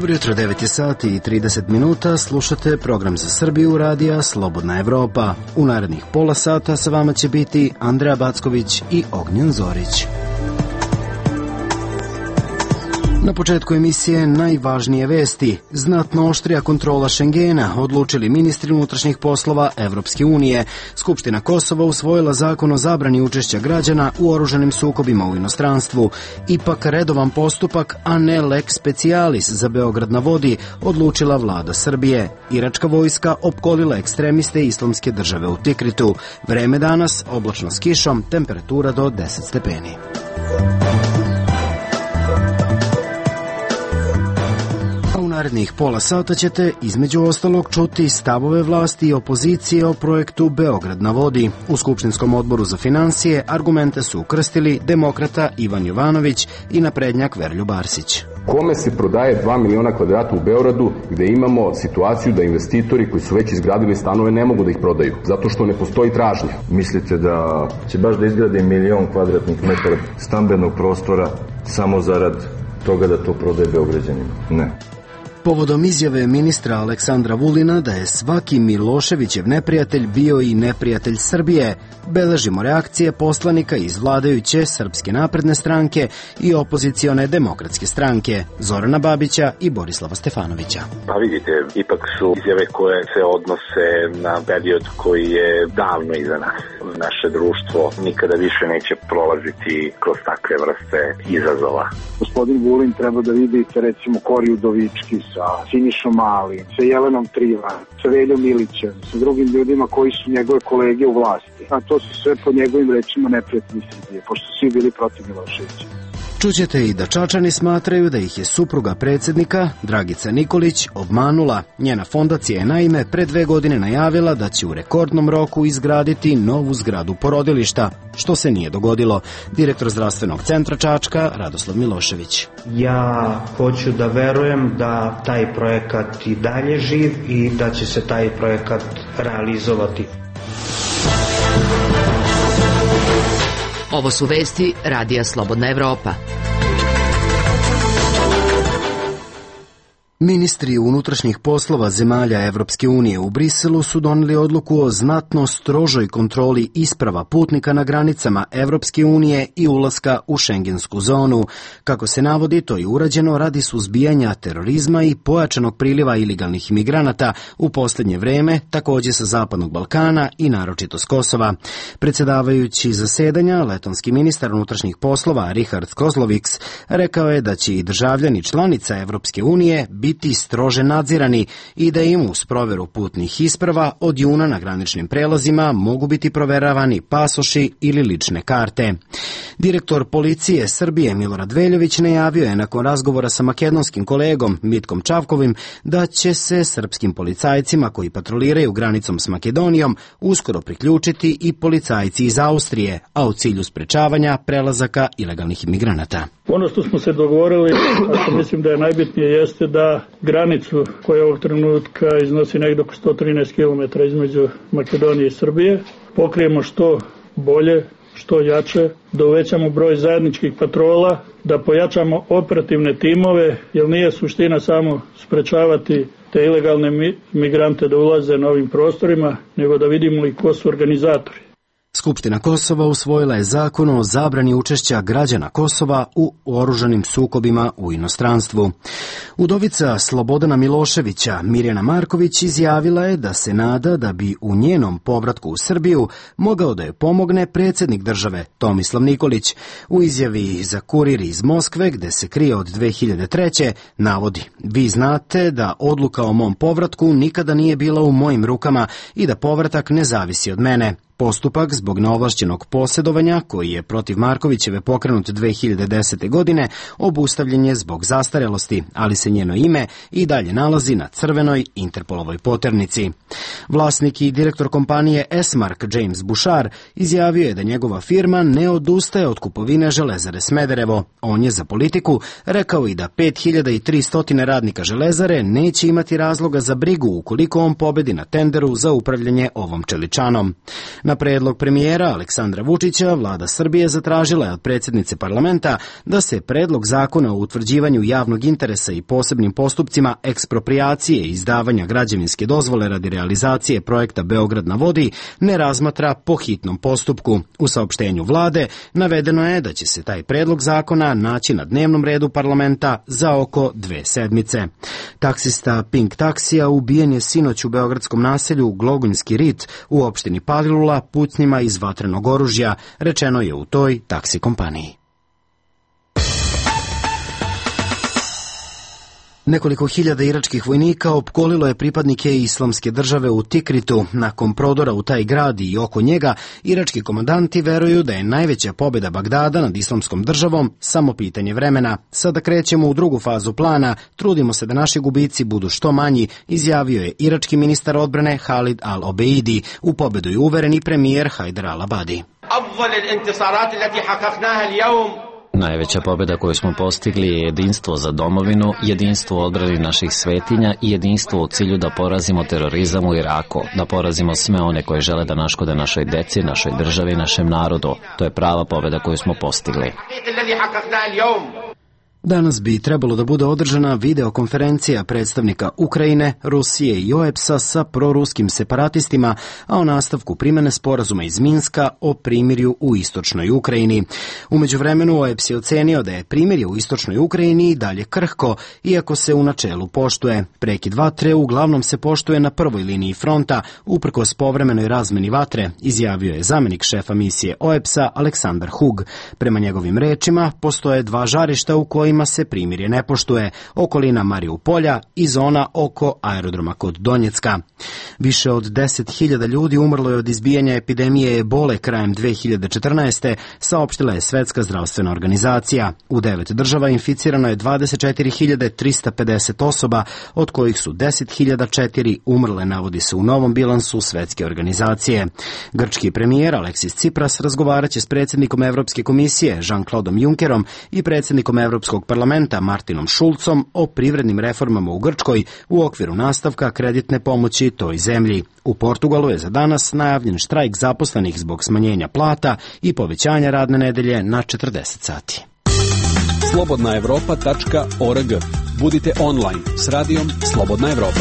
Dobro jutro, 9 sati i 30 minuta, slušate program za Srbiju radija Slobodna Evropa. U narednih pola sata sa vama će biti Andreja Backović i Ognjen Zorić. Na početku emisije najvažnije vesti. Znatno oštrija kontrola Šengena, odlučili ministri unutrašnjih poslova Evropske unije. Skupština Kosova usvojila zakon o zabrani učešća građana u oružanim sukobima u inostranstvu. Ipak redovan postupak, a ne lex specialis za Beograd na vodi, odlučila vlada Srbije. Iračka vojska opkolila ekstremiste Islamske države u Tikritu. Vreme danas, oblačno s kišom, temperatura do 10 stepeni. U narednih pola sata ćete između ostalog čuti stavove vlasti i opozicije o projektu Beograd na vodi. U Skupštinskom odboru za finansije argumente su ukrstili demokrata Ivan Jovanović i naprednjak Veroljub Arsić. Kome se prodaje 2 miliona kvadrata u Beogradu gde imamo situaciju da investitori koji su već izgradili stanove ne mogu da ih prodaju, zato što ne postoji tražnja. Mislite da će baš da izgrade 1.000.000 kvadratnih metara stambenog prostora samo zarad toga da to prodaje Beograđanima? Ne. Povodom izjave ministra Aleksandra Vulina da je svaki Miloševićev neprijatelj bio i neprijatelj Srbije, beležimo reakcije poslanika iz vladajuće Srpske napredne stranke i opozicione Demokratske stranke, Zorana Babića i Borislava Stefanovića. Pa vidite, ipak su izjave koje se odnose na period koji je davno iza nas. Naše društvo nikada više neće prolaziti kroz takve vrste izazova. Gospodin Vulin treba da vidi recimo Kori Udovički, sa Sinišom Malim, sa Jelenom Trivan, sa Veljom Milićem, sa drugim ljudima koji su njegove kolege u vlasti. A to su sve po njegovim rečima neprijatelji Srbije, pošto svi bili protiv Miloševića. Čućete i da Čačani smatraju da ih je supruga predsjednika, Dragica Nikolić, obmanula. Njena fondacija je naime pre 2 godine najavila da će u rekordnom roku izgraditi novu zgradu porodilišta, što se nije dogodilo. Direktor zdravstvenog centra Čačka, Radoslav Milošević. Ja hoću da verujem da taj projekat i dalje živ i da će se taj projekat realizovati. Ovo su vesti radija Slobodna Evropa. Ministri unutrašnjih poslova zemalja Evropske unije u Briselu su doneli odluku o znatno strožoj kontroli isprava putnika na granicama Evropske unije i ulaska u šengensku zonu. Kako se navodi, to je urađeno radi suzbijanja terorizma i pojačanog priliva ilegalnih imigranata u posljednje vreme, također sa Zapadnog Balkana i naročito s Kosova. Predsjedavajući zasedanja, letonski ministar unutrašnjih poslova Richard Kozloviks rekao je da će i državljani članica Evropske unije biti strože nadzirani i da im uz proveru putnih isprava od juna na graničnim prelazima mogu biti proveravani pasoši ili lične karte. Direktor policije Srbije Milorad Veljović najavio je nakon razgovora sa makedonskim kolegom Mitkom Čavkovim da će se srpskim policajcima koji patroliraju granicom s Makedonijom uskoro priključiti i policajci iz Austrije, a u cilju sprečavanja prelazaka ilegalnih imigranata. Ono što smo se dogovorili, a što mislim da je najbitnije, jeste da granicu koja ovog trenutka iznosi negdje oko 113 km između Makedonije i Srbije pokrijemo što bolje, što jače, da uvećamo broj zajedničkih patrola, da pojačamo operativne timove, jer nije suština samo sprečavati te ilegalne migrante da ulaze na ovim prostorima, nego da vidimo i ko su organizatori. Skupština Kosova usvojila je zakon o zabrani učešća građana Kosova u oružanim sukobima u inostranstvu. Udovica Slobodana Miloševića, Mirjana Marković, izjavila je da se nada da bi u njenom povratku u Srbiju mogao da joj pomogne predsjednik države Tomislav Nikolić. U izjavi za Kurir iz Moskve, gde se krije od 2003. navodi: "Vi znate da odluka o mom povratku nikada nije bila u mojim rukama i da povratak ne zavisi od mene. Postupak zbog neovlašćenog posjedovanja, koji je protiv Markovićeve pokrenut 2010. godine, obustavljen je zbog zastarelosti, ali se njeno ime i dalje nalazi na crvenoj Interpolovoj poternici." Vlasnik i direktor kompanije Esmark James Bouchard izjavio je da njegova firma ne odustaje od kupovine Železare Smederevo. On je za Politiku rekao i da 5300 radnika Železare neće imati razloga za brigu ukoliko on pobedi na tenderu za upravljanje ovom čeličanom. Na predlog premijera Aleksandra Vučića, vlada Srbije zatražila je od predsjednice parlamenta da se predlog zakona o utvrđivanju javnog interesa i posebnim postupcima eksproprijacije i izdavanja građevinske dozvole radi realizacije projekta Beograd na vodi ne razmatra po hitnom postupku. U saopštenju vlade navedeno je da će se taj predlog zakona naći na dnevnom redu parlamenta za oko 2 sedmice. Taksista Pink taksija ubijen je sinoć u beogradskom naselju Glogunjski rit u opštini Palilula pucnjima iz vatrenog oružja, rečeno je u toj taksi kompaniji. Nekoliko hiljada iračkih vojnika opkolilo je pripadnike Islamske države u Tikritu. Nakon prodora u taj grad i oko njega, irački komandanti veruju da je najveća pobjeda Bagdada nad Islamskom državom samo pitanje vremena. Sada krećemo u drugu fazu plana, trudimo se da naši gubici budu što manji, izjavio je irački ministar odbrane Halid al-Obeidi. U pobjedu je uveren i premijer Hajdar al-Abadi. Najveća pobjeda koju smo postigli je jedinstvo za domovinu, jedinstvo u odbrani naših svetinja i jedinstvo u cilju da porazimo terorizam u Iraku, da porazimo sve one koji žele da naškode našoj deci, našoj državi, našem narodu. To je prava pobjeda koju smo postigli. Danas bi trebalo da bude održana videokonferencija predstavnika Ukrajine, Rusije i OEBS-a sa proruskim separatistima, a o nastavku primene sporazuma iz Minska o primirju u istočnoj Ukrajini. U međuvremenu OEBS je ocenio da je primirje u istočnoj Ukrajini i dalje krhko, iako se u načelu poštuje. Prekid vatre uglavnom se poštuje na prvoj liniji fronta, uprkos povremenoj razmeni vatre, izjavio je zamenik šefa misije OEBS-a Aleksandar Hug. Prema njegovim rečima, postoje 2 žarišta u kojima se primirje ne poštuje, okolina Mariupolja i zona oko aerodroma kod Donjecka. Više od 10.000 ljudi umrlo je od izbijanja epidemije ebole krajem 2014. saopštila je Svetska zdravstvena organizacija. U 9 država inficirano je 24.350 osoba, od kojih su 10.004 umrle, navodi se u novom bilansu Svetske organizacije. Grčki premijer Aleksis Tsipras razgovaraće s predsjednikom Evropske komisije Jean-Claudeom Junckerom i predsjednikom Evropskog parlamenta Martinom Šulcom o privrednim reformama u Grčkoj u okviru nastavka kreditne pomoći toj zemlji. U Portugalu je za danas najavljen štrajk zaposlenih zbog smanjenja plata i povećanja radne nedelje na 40 sati. Slobodnaevropa.org. Budite online s radijom Slobodna Evropa.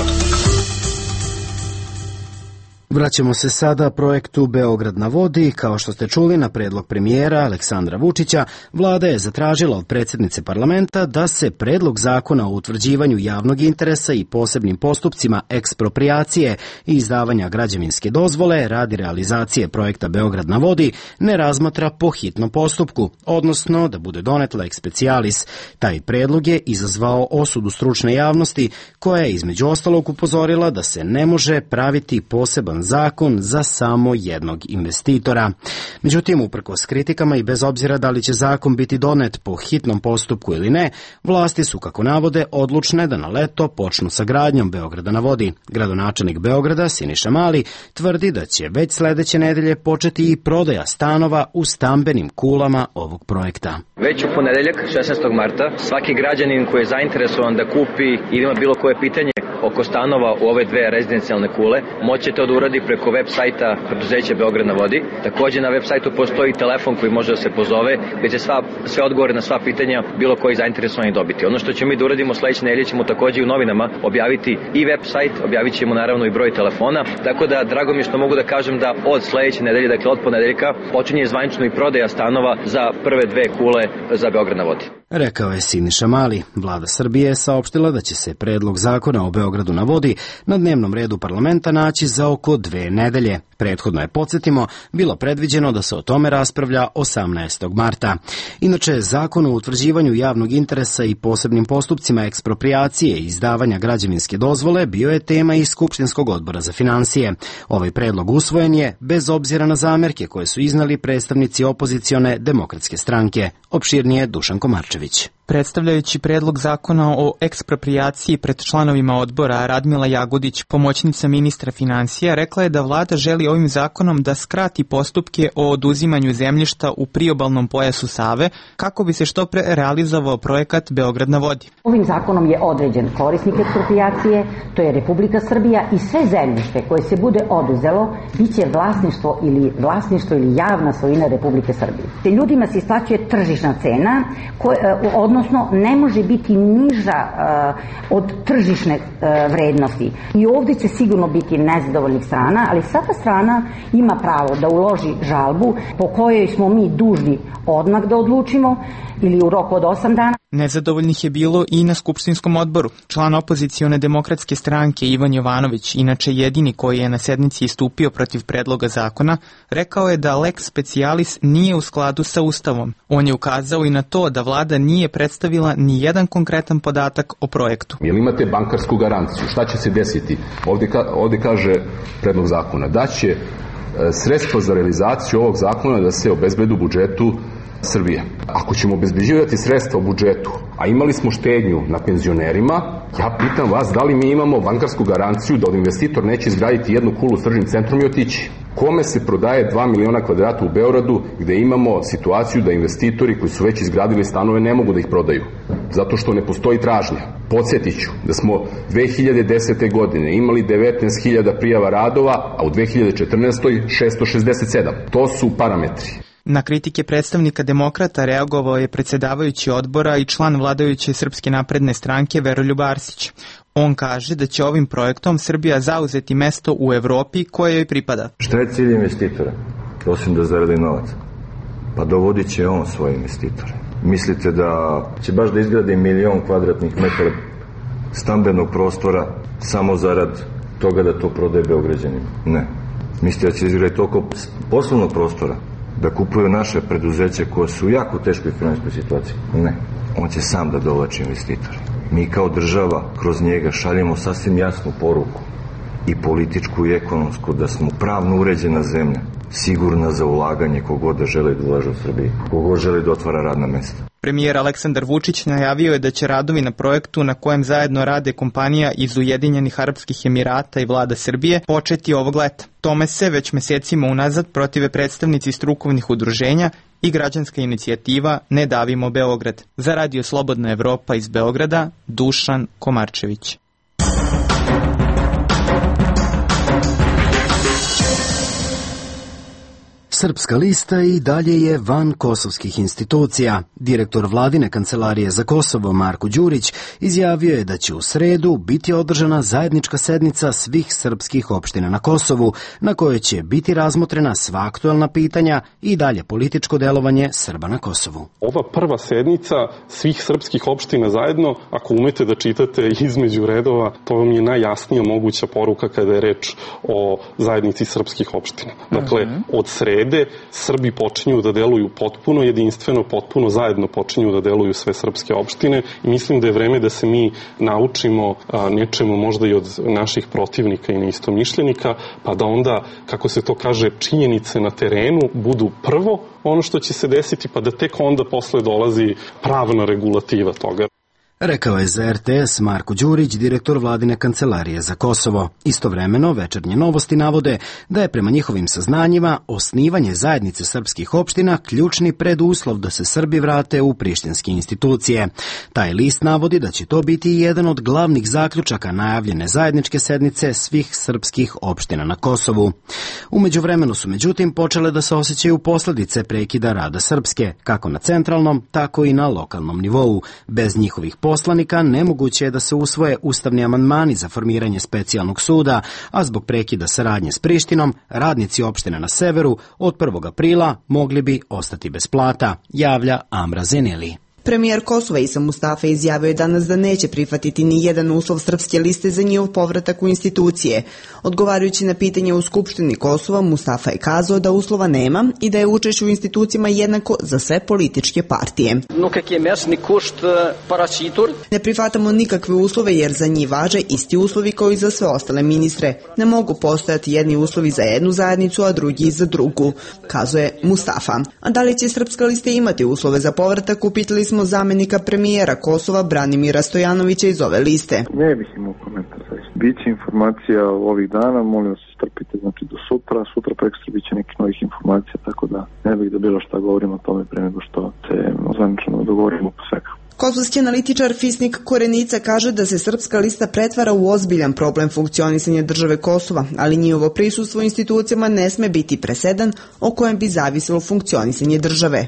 Vraćamo se sada projektu Beograd na vodi. Kao što ste čuli, na predlog premijera Aleksandra Vučića, vlada je zatražila od predsjednice parlamenta da se predlog zakona o utvrđivanju javnog interesa i posebnim postupcima eksproprijacije i izdavanja građevinske dozvole radi realizacije projekta Beograd na vodi ne razmatra po hitnom postupku, odnosno da bude donet lex specialis. Taj predlog je izazvao osudu stručne javnosti, koja je između ostalog upozorila da se ne može praviti poseban zakon za samo jednog investitora. Međutim, uprkos kritikama i bez obzira da li će zakon biti donet po hitnom postupku ili ne, vlasti su, kako navode, odlučne da na leto počnu sa gradnjom Beograda na vodi. Gradonačelnik Beograda, Siniša Mali, tvrdi da će već sledeće nedelje početi i prodaja stanova u stambenim kulama ovog projekta. Već u ponedeljak, 16. marta, svaki građanin koji je zainteresovan da kupi ili ima bilo koje pitanje oko stanova u ove 2 rezidencijalne kule, moće to da uradi preko web sajta preduzeća Beograd na vodi. Također na web sajtu postoji telefon koji može da se pozove, gdje će sve odgovore na sva pitanja bilo koji zainteresovani dobiti. Ono što ćemo mi da uradimo sledeće nedelje, ćemo također i u novinama objaviti i web sajt, objavit ćemo naravno i broj telefona, tako da drago mi je što mogu da kažem da od sledeće nedelje, dakle od ponedeljka, počinje zvanično i prodaja stanova za prve 2 kule za Beograd na vodi. Rekao je Siniša Mali. Vlada Srbije je saopštila da će se predlog zakona o Beogradu na vodi na dnevnom redu parlamenta naći za oko 2 nedelje. Prethodno je, podsjetimo, bilo predviđeno da se o tome raspravlja 18. marta. Inače, zakon o utvrđivanju javnog interesa i posebnim postupcima eksproprijacije i izdavanja građevinske dozvole bio je tema i Skupštinskog odbora za finansije. Ovaj predlog usvojen je bez obzira na zamerke koje su iznali predstavnici opozicione Demokratske stranke. Opširnije Dušan Komarčević. Predstavljajući predlog zakona o eksproprijaciji pred članovima odbora, Radmila Jagodić, pomoćnica ministra finansija, rekla je da vlada želi ovim zakonom da skrati postupke o oduzimanju zemljišta u priobalnom pojasu Save kako bi se što pre realizovao projekat Beograd na vodi. Ovim zakonom je određen korisnik eksproprijacije, to je Republika Srbija, i sve zemljište koje se bude oduzelo biće vlasništvo ili javna svojina Republike Srbije. Te ljudima se isplaćuje tržišna cena, odnosno ne može biti niža od tržišne vrednosti. I ovdje će sigurno biti nezadovoljnih strana, ali svaka strana ima pravo da uloži žalbu po kojoj smo mi dužni odmah da odlučimo ili u roku od 8 dana. Nezadovoljnih je bilo i na skupštinskom odboru. Član opozicione demokratske stranke Ivan Jovanović, inače jedini koji je na sednici istupio protiv predloga zakona, rekao je da lex specialis nije u skladu sa Ustavom. On je ukazao i na to da vlada nije predstavila ni jedan konkretan podatak o projektu. Jel imate bankarsku garanciju? Šta će se desiti? Ovdje kaže predlog zakona da će sredstva za realizaciju ovog zakona da se obezbede u budžetu Srbije. Ako ćemo obezbeđivati sredstva u budžetu, a imali smo štednju na penzionerima, ja pitam vas da li mi imamo bankarsku garanciju da investitor neće izgraditi jednu kulu s tržnim centrom i otići. Kome se prodaje 2 miliona kvadrata u Beogradu gde imamo situaciju da investitori koji su već izgradili stanove ne mogu da ih prodaju, zato što ne postoji tražnja. Podsjetit ću da smo 2010. godine imali 19.000 prijava radova, a u 2014. 667. To su parametri. Na kritike predstavnika demokrata reagovao je predsjedavajući odbora i član vladajuće Srpske napredne stranke Veroljub Arsić. On kaže da će ovim projektom Srbija zauzeti mesto u Evropi koje joj pripada. Šta je cilj investitora? Osim da zaradi novac. Pa dovodit će on svoje investitore. Mislite da će baš da izgradi 1.000.000 kvadratnih metara stambenog prostora samo zarad toga da to prodaje Beograđanima? Ne. Mislite da će izgraditi toliko poslovnog prostora da kupuju naše preduzeće koje su u jako teškoj finansijskoj situaciji? Ne. On će sam da dovlači investitore. Mi kao država kroz njega šaljemo sasvim jasnu poruku, i političku i ekonomsku, da smo pravno uređena zemlja, sigurna za ulaganje kogod da želi da ulaže u Srbiji, kogod želi da otvara radna mesta. Premijer Aleksandar Vučić najavio je da će radovi na projektu na kojem zajedno rade kompanija iz Ujedinjenih Arapskih Emirata i vlada Srbije početi ovog leta. Tome se već mesecima unazad protive predstavnici strukovnih udruženja i građanska inicijativa Ne davimo Beograd. Za Radio Slobodna Evropa iz Beograda, Dušan Komarčević. Srpska lista i dalje je van kosovskih institucija. Direktor vladine kancelarije za Kosovo Marko Đurić izjavio je da će u sredu biti održana zajednička sednica svih srpskih opština na Kosovu, na kojoj će biti razmotrena sva aktuelna pitanja i dalje političko delovanje Srba na Kosovu. Ova prva sednica svih srpskih opština zajedno, ako umete da čitate između redova, to vam je najjasnija moguća poruka kada je reč o zajednici srpskih opština. Dakle, od srede Srbi počinju da deluju potpuno jedinstveno, potpuno zajedno počinju da deluju sve srpske opštine i mislim da je vreme da se mi naučimo nečemu možda i od naših protivnika i neistomišljenika, pa da onda, kako se to kaže, činjenice na terenu budu prvo ono što će se desiti, pa da tek onda posle dolazi pravna regulativa toga. Rekao je za RTS Marko Đurić, direktor vladine kancelarije za Kosovo. Istovremeno, Večernje novosti navode da je prema njihovim saznanjima osnivanje zajednice srpskih opština ključni preduslov da se Srbi vrate u prištinske institucije. Taj list navodi da će to biti jedan od glavnih zaključaka najavljene zajedničke sednice svih srpskih opština na Kosovu. U međuvremenu su međutim počele da se osjećaju posljedice prekida rada Srpske, kako na centralnom, tako i na lokalnom nivou. Bez njihovih poslanika nemoguće je da se usvoje ustavni amandmani za formiranje specijalnog suda, a zbog prekida saradnje s Prištinom, radnici opštine na severu od 1. aprila mogli bi ostati bez plata, javlja Amra Zeneli. Premijer Kosova Isa Mustafa izjavio je danas da neće prihvatiti ni jedan uslov Srpske liste za njihov povratak u institucije. Odgovarajući na pitanje u Skupštini Kosova, Mustafa je kazao da uslova nema i da je učešće u institucijama jednako za sve političke partije. Ne prihvatamo nikakve uslove jer za njih važe isti uslovi kao i za sve ostale ministre. Ne mogu postojati jedni uslovi za jednu zajednicu, a drugi za drugu, kazuje Mustafa. A da li će Srpska lista imati uslove za povratak, upitali smo zamenika premijera Kosova Branimira Stojanovića iz ove liste. Ne bih imao komentar. Biće informacija ovih dana, molim vas strpite, znači do sutra prekstra biće nekih novih informacija, tako da ne bih da bilo šta govorim o tome pre nego što se zvanično dogovorimo po svega. Kosovski analitičar Fisnik Korenica kaže da se Srpska lista pretvara u ozbiljan problem funkcionisanja države Kosova, ali njihovo prisustvo u institucijama ne sme biti presedan o kojem bi zavisilo funkcionisanje države.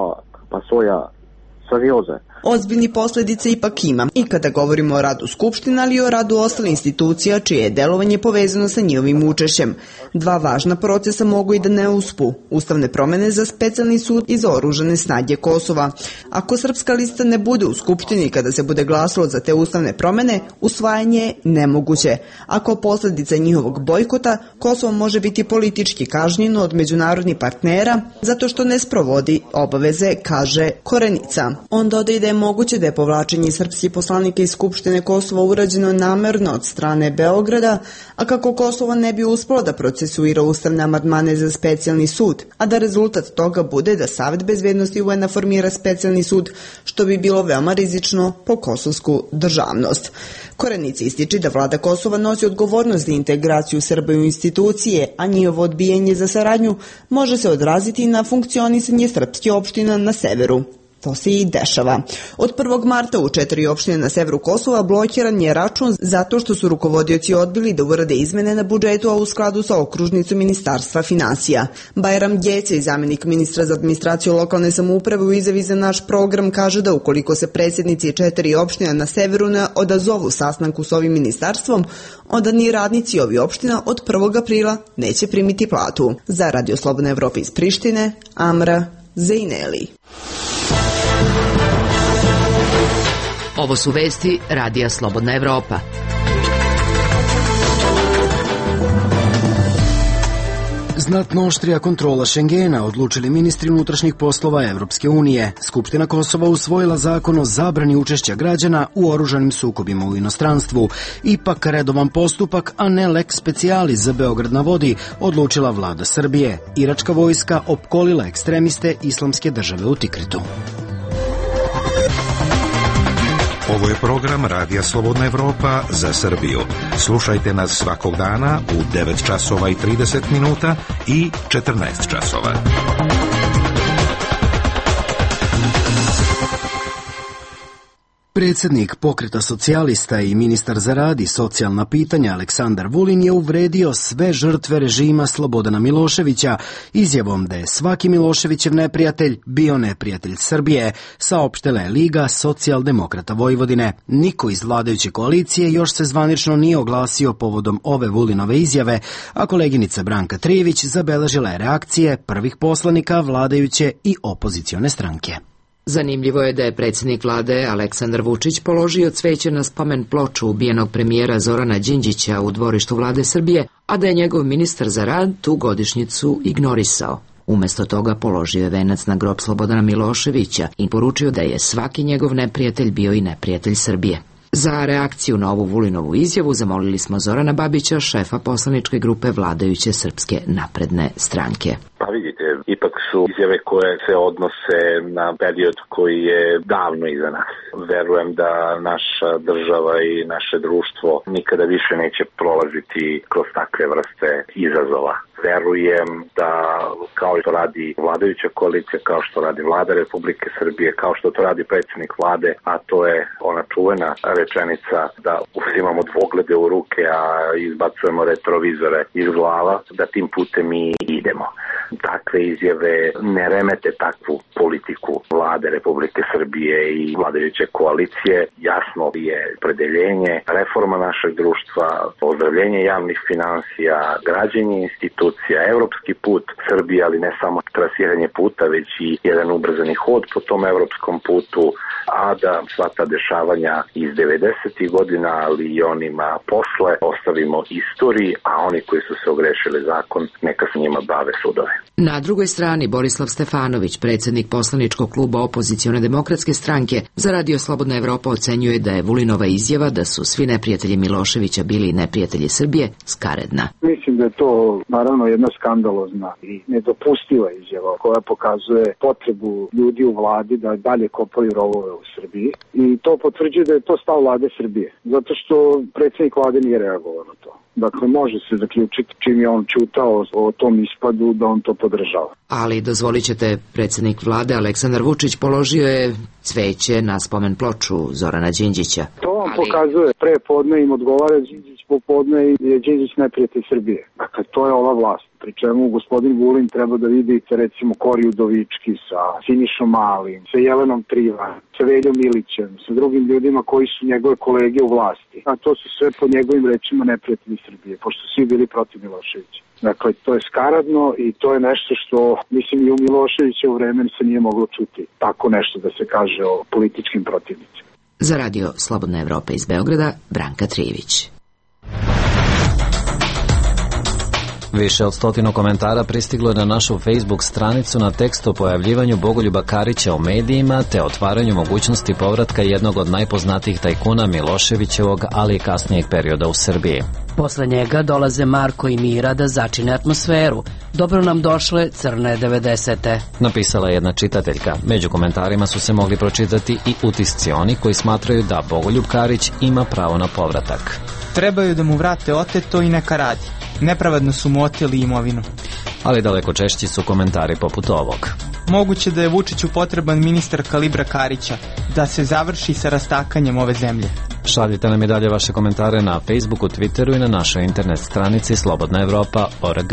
Ozbiljni posljedice ipak ima i kada govorimo o radu Skupština, ali i o radu ostalih institucija čije je delovanje povezano sa njihovim učešćem. Dva važna procesa mogu i da ne uspu. Ustavne promjene za specijalni sud i za oružane snage Kosova. Ako Srpska lista ne bude u Skupštini kada se bude glasalo za te ustavne promjene, usvajanje je nemoguće. Ako posljedica njihovog bojkota, Kosovo može biti politički kažnjeno od međunarodnih partnera zato što ne sprovodi obaveze, kaže Korenica. On dodaje da je moguće da je povlačenje srpskih poslanika iz Skupštine Kosova urađeno namerno od strane Beograda, a kako Kosovo ne bi uspelo da procesuira ustavne amandmane za specijalni sud, a da rezultat toga bude da Savet bezbednosti UN formira specijalni sud, što bi bilo veoma rizično po kosovsku državnost. Korenica ističe da vlada Kosova nosi odgovornost za integraciju Srba u institucije, a njihovo odbijanje za saradnju može se odraziti na funkcionisanje srpskih opština na severu. To se i dešava. Od 1. marta u 4 opštine na severu Kosova blokiran je račun zato što su rukovodioci odbili da urade izmene na budžetu, a u skladu sa okružnicom Ministarstva finansija. Bajram Gece, zamjenik ministra za administraciju lokalne samouprave, u izjavi za naš program kaže da ukoliko se predsjednici 4 opština na severu ne odazovu sastanku s ovim ministarstvom, onda ni radnici ovih opština od 1. aprila neće primiti platu. Za Radio Slobodna Evropa iz Prištine, Amra Zejneli. Ovo su vesti Radija Slobodna Evropa. Znatno oštrija kontrola Šengena, odlučili ministri unutrašnjih poslova Evropske unije. Skupština Kosova usvojila zakon o zabrani učešća građana u oružanim sukobima u inostranstvu. Ipak redovan postupak, a ne lex specialis za Beograd na vodi, odlučila vlada Srbije. Iračka vojska opkolila ekstremiste Islamske države u Tikritu. Ovo je program Radija Slobodna Evropa za Srbiju. Slušajte nas svakog dana u 9 časova i 30 minuta i 14 časova. Predsjednik Pokreta socijalista i ministar za rad i socijalna pitanja Aleksandar Vulin je uvredio sve žrtve režima Slobodana Miloševića izjavom da je svaki Miloševićev neprijatelj bio neprijatelj Srbije, saopštila je Liga socijaldemokrata Vojvodine. Niko iz vladajuće koalicije još se zvanično nije oglasio povodom ove Vulinove izjave, a koleginica Branka Trijević zabeležila je reakcije prvih poslanika vladajuće i opozicione stranke. Zanimljivo je da je predsjednik vlade Aleksandar Vučić položio cveće na spomen ploču ubijenog premijera Zorana Đinđića u dvorištu vlade Srbije, a da je njegov ministar za rad tu godišnjicu ignorisao. Umjesto toga položio je venac na grob Slobodana Miloševića i poručio da je svaki njegov neprijatelj bio i neprijatelj Srbije. Za reakciju na ovu Vulinovu izjavu zamolili smo Zorana Babića, šefa poslaničke grupe vladajuće Srpske napredne stranke. Pa vidite, ipak su izjave koje se odnose na period koji je davno iza nas. Verujem da naša država i naše društvo nikada više neće prolaziti kroz takve vrste izazova. Verujem da kao što radi vladajuća koalicija, kao što radi vlada Republike Srbije, kao što to radi predsjednik vlade, a to je ona čuvena rečenica da uzimamo dvoglede u ruke, a izbacujemo retrovizore iz glava, da tim putem mi idemo. Takve izjave ne remete takvu politiku vlade Republike Srbije i vladajuće koalicije. Jasno je opredeljenje, reforma našeg društva, ozdravljenje javnih finansija, građenje institucija, evropski put Srbije, ali ne samo trasiranje puta, već i jedan ubrzani hod po tom evropskom putu, a da sva ta dešavanja iz 90. godina, ali i onima posle, ostavimo istoriji, a oni koji su se ogrešili zakon, neka se njima bave sudovi. Na drugoj strani Borislav Stefanović, predsjednik poslaničkog kluba Opozicione demokratske stranke, za Radio Slobodna Evropa ocenjuje da je Vulinova izjava da su svi neprijatelji Miloševića bili neprijatelji Srbije skaredna. Mislim da je to naravno jedna skandalozna i nedopustiva izjava koja pokazuje potrebu ljudi u vladi da dalje kopaju rovove u Srbiji i to potvrđuje da je to stav vlade Srbije, zato što predsjednik vlade nije reagovao na to. Dakle, može se zaključiti čim je on čutao o tom ispadu da on to podržava. Ali, dozvolit ćete, predsjednik vlade Aleksandar Vučić položio je cveće na spomen ploču Zorana Đinđića. To vam pokazuje, pre podne im odgovara Đinđić, popodne je Đinđić neprijatelj Srbije. Dakle, to je ova vlast. Pri čemu gospodin Vulin treba da vidite recimo Kori Udovički sa Sinišom Malim, sa Jelenom Trivan, sa Veljom Milićem, sa drugim ljudima koji su njegove kolege u vlasti. A to su sve po njegovim rečima neprijatelji Srbije, pošto svi bili protiv Miloševića. Dakle, to je skaradno i to je nešto što, mislim, i u Miloševića u vremenu se nije moglo čuti. Tako nešto da se kaže o političkim protivnicima. Za Radio Slobodna Evropa iz Beograda, Branka Trijević. Više od 100 komentara pristiglo je na našu Facebook stranicu na tekst o pojavljivanju Bogoljuba Karića u medijima te otvaranju mogućnosti povratka jednog od najpoznatijih tajkuna Miloševićevog, ali i kasnijeg perioda u Srbiji. Posle njega dolaze Marko i Mira da začine atmosferu. Dobro nam došle crne 90. Napisala je jedna čitateljka. Među komentarima su se mogli pročitati i utisci oni koji smatraju da Bogoljub Karić ima pravo na povratak. Trebaju da mu vrate oteto i neka radi. Nepravedno su mu oteli imovinu. Ali daleko češći su komentari poput ovog. Moguće da je Vučiću potreban ministar kalibra Karića, da se završi sa rastakanjem ove zemlje. Šaljite nam i dalje vaše komentare na Facebooku, Twitteru i na našoj internet stranici slobodnaevropa.org.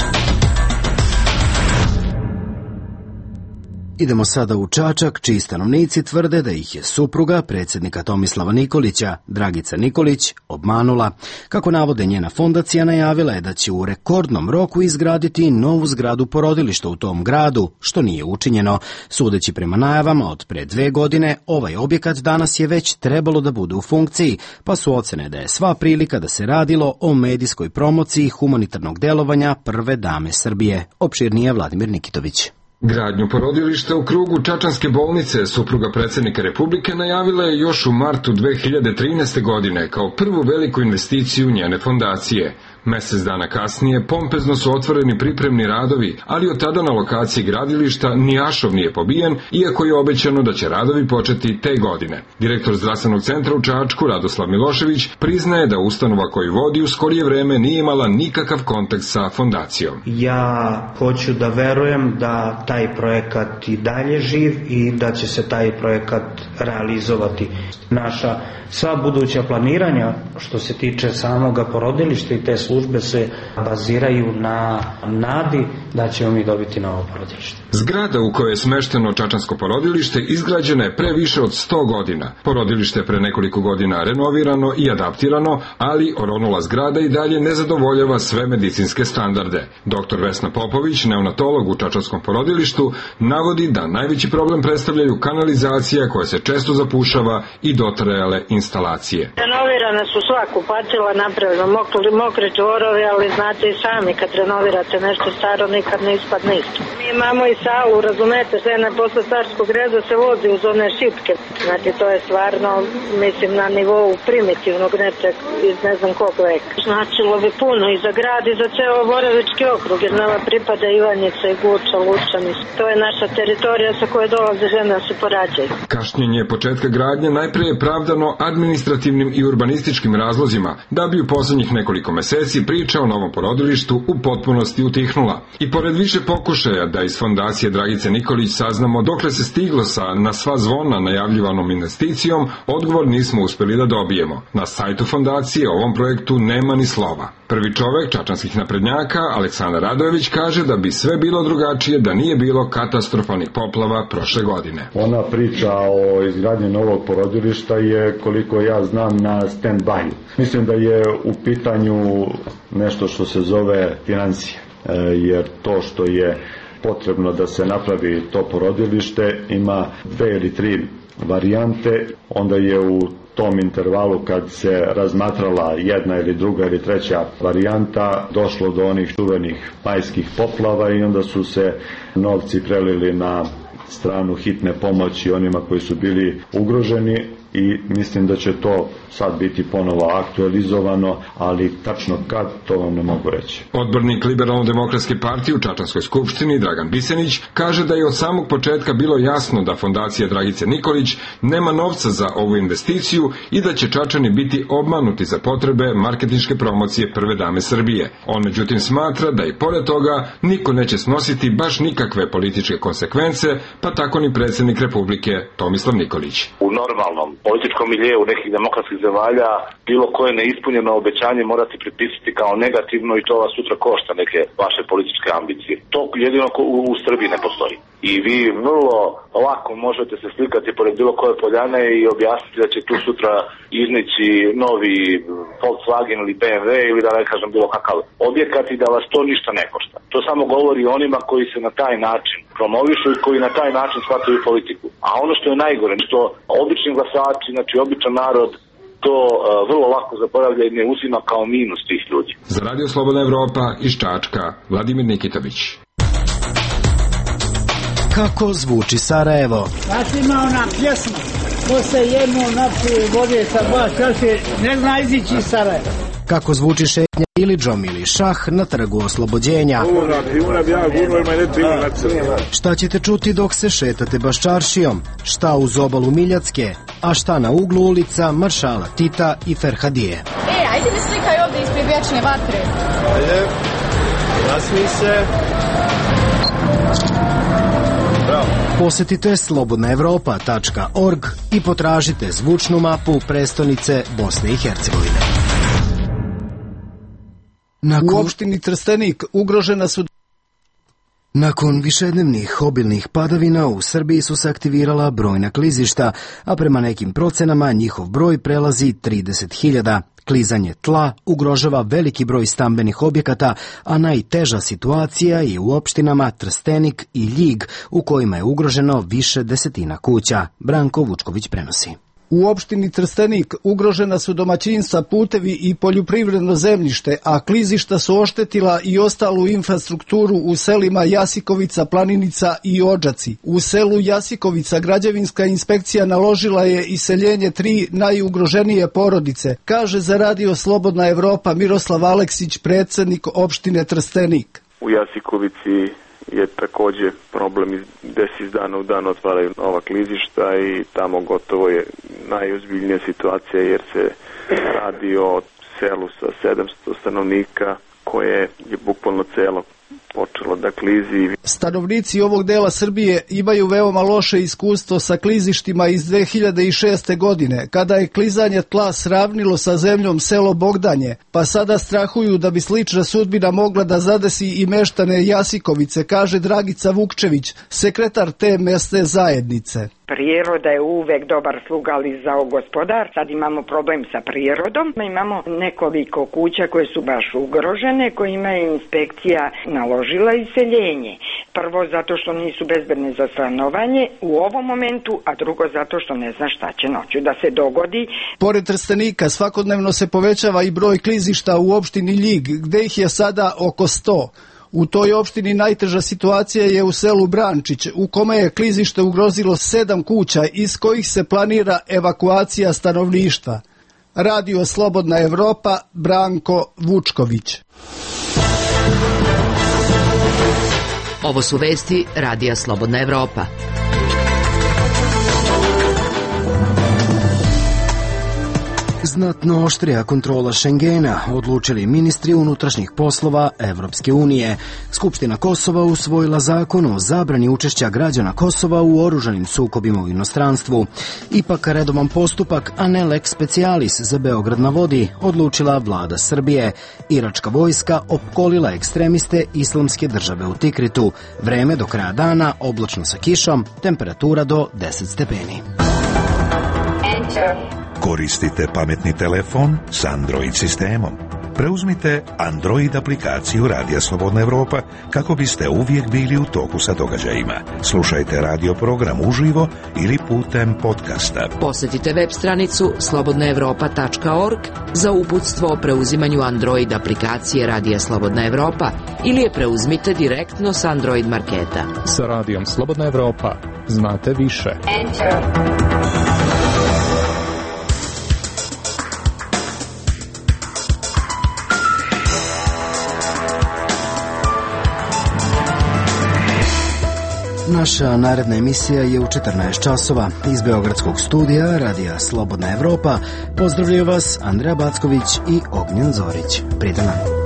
Idemo sada u Čačak, čiji stanovnici tvrde da ih je supruga predsjednika Tomislava Nikolića, Dragica Nikolić, obmanula. Kako navode, njena fondacija najavila je da će u rekordnom roku izgraditi novu zgradu porodilišta u tom gradu, što nije učinjeno. Sudeći prema najavama od pre 2 godine, ovaj objekat danas je već trebalo da bude u funkciji, pa su ocene da je sva prilika da se radilo o medijskoj promociji humanitarnog delovanja prve dame Srbije. Opširnije Vladimir Nikitović. Gradnju porodilišta u krugu Čačanske bolnice supruga predsjednika Republike najavila je još u martu 2013. godine kao prvu veliku investiciju njene fondacije. Mesec dana kasnije pompezno su otvoreni pripremni radovi, ali od tada na lokaciji gradilišta ni ašov nije pobijen, iako je obećano da će radovi početi te godine. Direktor zdravstvenog centra u Čačku, Radoslav Milošević, priznaje da ustanova koju vodi u skorije vreme nije imala nikakav kontakt sa fondacijom. Ja hoću da verujem da taj projekat i dalje živ i da će se taj projekat realizovati. Naša sva buduća planiranja što se tiče samoga porodilišta i te službe se baziraju na nadi da ćemo mi dobiti novo porodilište. Zgrada u kojoj je smešteno Čačansko porodilište izgrađena je pre više od 100 godina. Porodilište je pre nekoliko godina renovirano i adaptirano, ali oronula zgrada i dalje ne zadovoljava sve medicinske standarde. Dr. Vesna Popović, neonatolog u Čačanskom porodilištu, navodi da najveći problem predstavljaju kanalizacija koja se često zapušava i dotrajale instalacije. Renovirane su sva kupatila, napravljeno mokre čvorove, ali znate i sami kad renovirate nešto staro nikad ne ispadne isto. Mi imamo i salu, razumete, sve na posle carskog reda se vozi uz one šipke. Znači to je stvarno, mislim, na nivou primitivnog nečeg iz ne znam kog veka. Značilo bi puno i za grad i za ceo Boravički okrug, jer nama pripada Ivanjica i Guča, Lučani. To je naša teritorija sa koje dolaze žene da se porađaju. Kašnjenje početka gradnje najpre je pravdano administrativnim i urbanističkim razlozima, da bi u poslednjih nekoliko meseci priča o novom porodilištu u potpunosti utihnula. I pored više pokušaja da iz fondacije Dragice Nikolić saznamo dokle se stiglo sa na sva zvona najavljivanom investicijom, odgovor nismo uspeli da dobijemo. Na sajtu fondacije o ovom projektu nema ni slova. Prvi čovek čačanskih naprednjaka, Aleksandar Radojević, kaže da bi sve bilo drugačije da nije bilo katastrofalnih poplava prošle godine. Ona priča o izgradnji novog porodilišta je, koliko ja znam, na stand-by. Mislim da je u pitanju nešto što se zove financije, jer to što je potrebno da se napravi to porodilište ima 2 ili 3 varijante. onda je u tom intervalu kad se razmatrala jedna ili druga ili treća varijanta došlo do onih čuvenih majskih poplava i onda su se novci prelili na stranu hitne pomoći onima koji su bili ugroženi i mislim da će to sad biti ponovo aktualizovano, ali tačno kad, to vam ne mogu reći. Odbornik Liberalno-demokratske partije u Čačanskoj skupštini Dragan Bisenić kaže da je od samog početka bilo jasno da fondacija Dragice Nikolić nema novca za ovu investiciju i da će Čačani biti obmanuti za potrebe marketinške promocije prve dame Srbije. On međutim smatra da i pored toga niko neće snositi baš nikakve političke konsekvence, pa tako ni predsjednik Republike Tomislav Nikolić. U normalnom političkom miljeu nekih demokratskih zemalja bilo koje neispunjeno obećanje morate pripisati kao negativno i to vas sutra košta neke vaše političke ambicije. To jedino u Srbiji ne postoji. I vi vrlo lako možete se slikati pored bilo koje poljane i objasniti da će tu sutra iznići novi Volkswagen ili BMW ili da ne kažem bilo kakav objekat i da vas to ništa ne košta. To samo govori onima koji se na taj način promovišu i koji na taj način shvataju politiku. A ono što je najgore, što obični glasači, znači običan narod, to vrlo lako zaboravlja i ne uzima kao minus tih ljudi. Za Radio Slobodna Evropa iz Čačka, Vladimir Nikitović. Kako zvuči Sarajevo? Znači ima ona pjesma, ko se jedno napije vode sa dva čaše, ne zna izići iz Sarajeva. Kako zvuči šetnja Ilidžom ili šah na Trgu Oslobođenja? Šta ćete čuti dok se šetate Baščaršijom? Šta uz obalu Miljacke? A šta na uglu ulica Maršala Tita i Ferhadije? Ajde mi slikaj ovdje ispred vječne vatre. Ajde, nasmij se. Bravo. Posjetite slobodnaevropa.org i potražite zvučnu mapu prestonice Bosne i Hercegovine. U opštini Trstenik ugrožena su... Nakon višednevnih obilnih padavina u Srbiji su se aktivirala brojna klizišta, a prema nekim procenama njihov broj prelazi 30.000. Klizanje tla ugrožava veliki broj stambenih objekata, a najteža situacija je u opštinama Trstenik i Ljig, u kojima je ugroženo više desetina kuća. Branko Vučković prenosi. U opštini Trstenik ugrožena su domaćinstva, putevi i poljoprivredno zemljište, a klizišta su oštetila i ostalu infrastrukturu u selima Jasikovica, Planinica i Odžaci. U selu Jasikovica građevinska inspekcija naložila je iseljenje 3 najugroženije porodice, kaže za Radio Slobodna Evropa Miroslav Aleksić, predsjednik opštine Trstenik. U Jasikovici je također problem gde se iz dana u dan otvaraju nova klizišta i tamo gotovo je najozbiljnija situacija jer se radi o selu sa 700 stanovnika koje je bukvalno celo počelo da klizi. Stanovnici ovog dela Srbije imaju veoma loše iskustvo sa klizištima iz 2006. godine, kada je klizanje tla sravnilo sa zemljom selo Bogdanje, pa sada strahuju da bi slična sudbina mogla da zadesi i meštane Jasikovice, kaže Dragica Vukčević, sekretar te mesne zajednice. Priroda je uvek dobar sluga, ali zao gospodar. Sad imamo problem sa prirodom. Imamo nekoliko kuća koje su baš ugrožene, kojima je inspekcija naložila iseljenje. Prvo zato što nisu bezbedne za stanovanje u ovom momentu, a drugo zato što ne zna šta će noću da se dogodi. Pored Trstenika svakodnevno se povećava i broj klizišta u opštini Ljig, gde ih je sada oko 100. U toj opštini najteža situacija je u selu Brančić, u kome je klizište ugrozilo 7 kuća, iz kojih se planira evakuacija stanovništva. Radio Slobodna Evropa, Branko Vučković. Ovo su vesti Radija Slobodna Evropa. Znatno oštrija kontrola Šengena, odlučili ministri unutrašnjih poslova Evropske unije. Skupština Kosova usvojila zakon o zabrani učešća građana Kosova u oružanim sukobima u inostranstvu. Ipak redovan postupak, a ne lex specialis za Beograd na vodi, odlučila vlada Srbije. Iračka vojska opkolila ekstremiste Islamske države u Tikritu. Vreme do kraja dana oblačno sa kišom, temperatura do 10 stepeni. Koristite pametni telefon s Android sistemom. Preuzmite Android aplikaciju Radija Slobodna Evropa kako biste uvijek bili u toku sa događajima. Slušajte radio program uživo ili putem podcasta. Posjetite web stranicu slobodnaevropa.org za uputstvo o preuzimanju Android aplikacije Radija Slobodna Evropa ili je preuzmite direktno s Android marketa. Sa Radijom Slobodna Evropa znate više. Naša naredna emisija je u 14 časova. Iz Beogradskog studija Radija Slobodna Evropa pozdravljaju vas Andreja Backović i Ognjen Zorić. Prijatno.